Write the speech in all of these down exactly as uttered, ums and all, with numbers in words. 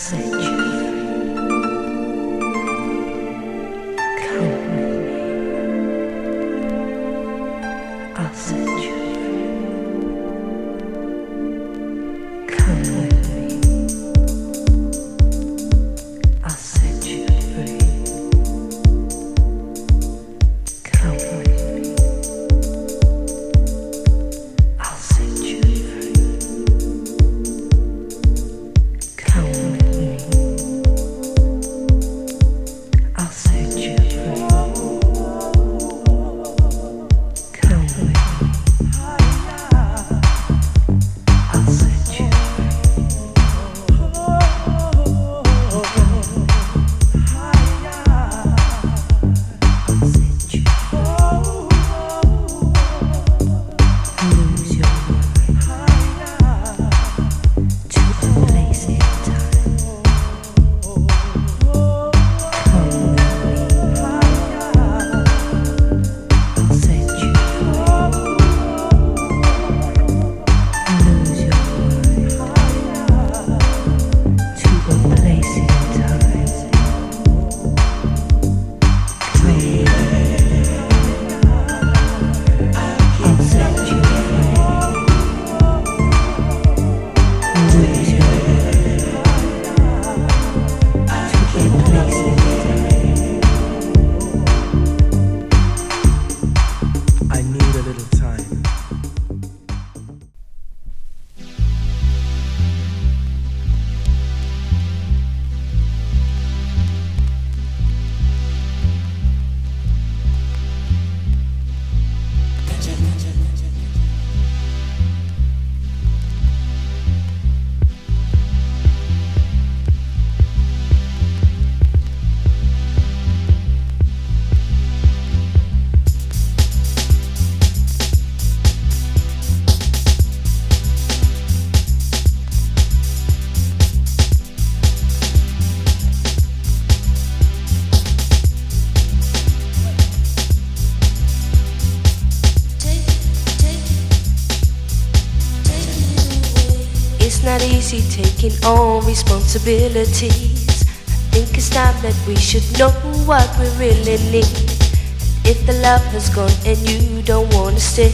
Easy taking on responsibilities. I think it's time that we should know what we really need. If the love has gone and you don't wanna stay,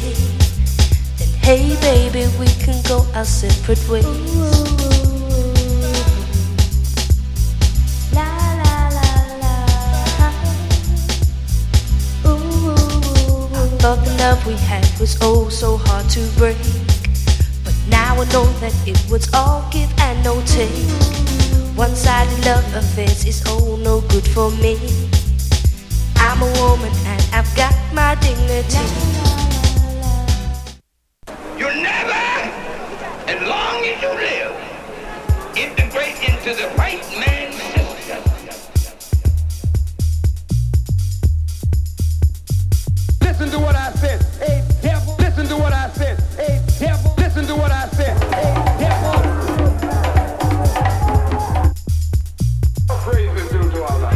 then hey baby, we can go our separate ways. La la la la. Ooh, I thought the love we had was oh so hard to break. Now I know that it was all give and no take. One-sided love affairs is oh no good for me. I'm a woman and I've got my dignity. You'll never, as long as you live, integrate into the white man's system. Listen to what I said. Hey, devil. Listen to what I said. Hey, devil. Listen to what I said. Hey, devil. What praise is due to Allah.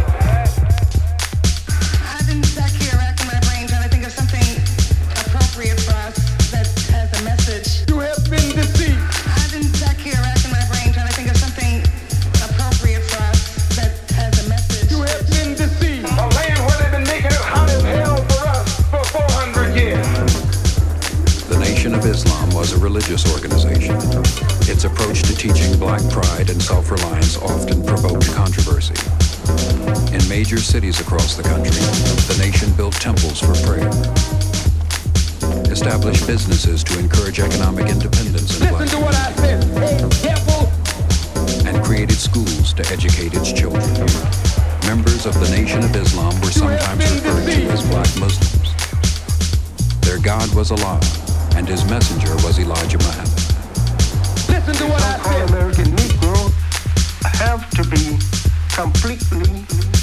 I've been stuck here racking my brain trying to think of something appropriate for us that has a message. You have been deceived. I've been stuck here racking my brain trying to think of something appropriate for us that has a message. You have been deceived. A land where they've been making it hot as hell for us for four hundred years. The Nation of Islam was a religious organization. Its approach to teaching black pride and self-reliance often provoked controversy. In major cities across the country, the nation built temples for prayer, established businesses to encourage economic independence in black Listen to what I said. Hey, devil. and created schools to educate its children. Members of the Nation of Islam were sometimes referred to as black Muslims. Their God was Allah, and his messenger was Elijah Muhammad. Listen to what I said. American Negroes have to be completely